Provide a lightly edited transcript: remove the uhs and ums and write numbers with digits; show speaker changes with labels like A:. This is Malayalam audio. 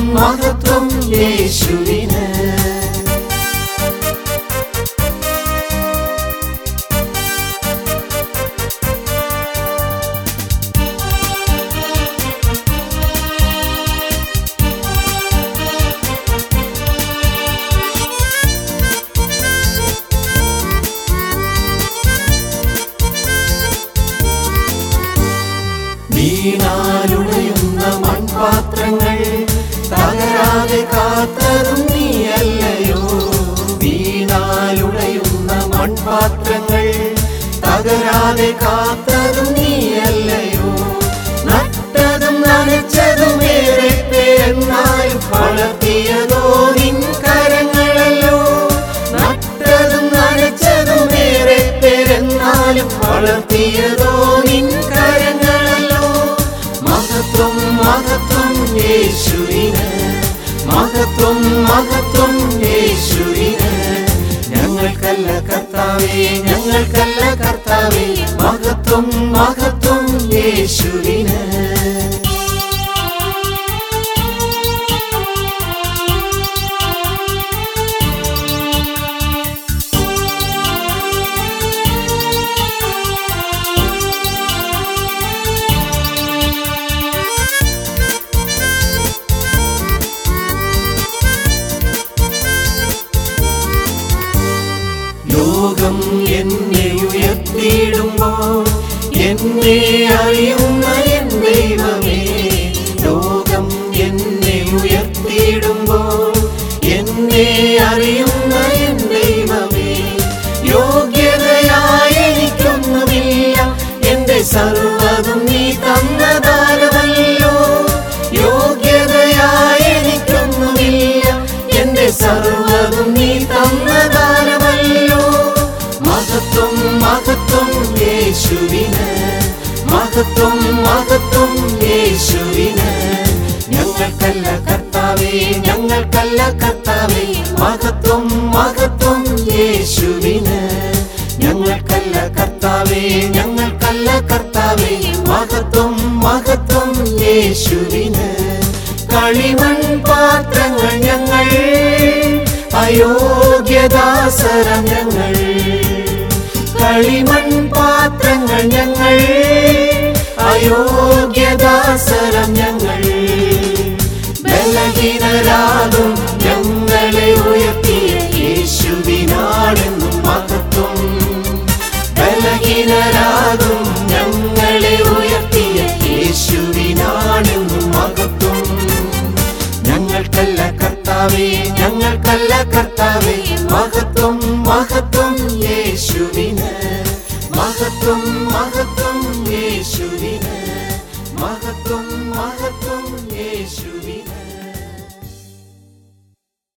A: മഹത്വം യേശുവിന്. വീണാലുടയുന്ന മൺപാത്രങ്ങൾ തകരാതെ കാത്തതും നീയല്ലയോ. വീണാലുടയുന്ന മൺപാത്രങ്ങൾ തകരാതെ കാത്തതും നീയല്ലയോ. നട്ടതും നനച്ചതും ഏറെ പേരെന്നാലും വളർത്തിയതോ നിൻ കരങ്ങളല്ലോ. നട്ടതും നനച്ചതും ഏറെ പേരെന്നാലും വളർത്തിയതോ നിൻ കരങ്ങളല്ലോ. മഹത്വം മഹത്വം യേശുവിന്, മഹത്വം മഹത്വം യേശുവിന്. ഞങ്ങൾക്കല്ല കർത്താവേ, ഞങ്ങൾക്കല്ല കർത്താവേ, മഹത്വം മഹത്വം യേശുവിന്. ലോകം എന്നെ ഉയർത്തിയിടുമ്പോൾ എന്നെ അറിയുന്ന എൻ ദൈവമേ. ലോകം എന്നെ ഉയർത്തിയിടുമ്പോൾ എന്നെ അറിയുന്ന എൻ ദൈവമേ. യോഗ്യതയായി എനിക്കൊന്നുമില്ല, എന്റെ സർവ്വതും നീ തന്ന ദാനമല്ലോ. യോഗ്യതയായി എനിക്കൊന്നുമില്ല, എന്റെ സർവ്വതും നീ തന്ന ദാനമല്ലോ. മഹത്വം മഹത്വം യേശുവിന്, മഹത്വം മഹത്വം യേശുവിന്. ഞങ്ങൾക്കല്ല കർത്താവേ, ഞങ്ങൾക്കല്ല കർത്താവേ, മഹത്വം മഹത്വം യേശുവിന്. ഞങ്ങൾക്കല്ല കർത്താവേ, ഞങ്ങൾക്കല്ല കർത്താവേ, മഹത്വം മഹത്വം യേശുവിന്. കളിമൺ പാത്രങ്ങൾ ഞങ്ങൾ, അയോഗ്യദാസരം ഞങ്ങൾ. കളിമൺ പാത്രങ്ങൾ ഞങ്ങൾ, അയോഗ്യദാസരം ഞങ്ങൾ. ബലഹീനരാകും ഞങ്ങളെ ഉയർത്തിയ യേശുവിനാണെന്നും മഹത്വം. ബലഹീനരാകും ഞങ്ങളെ ഉയർത്തിയ യേശുവിനാണെന്നും മഹത്വം. ഞങ്ങൾക്കല്ല കർത്താവേ, ഞങ്ങൾക്കല്ല കർത്താവേ, മഹത്വം മഹത്വം യേശുവിന്. മഹത്വം മഹത്വം യേശുവിന്, മഹത്വം മഹത്വം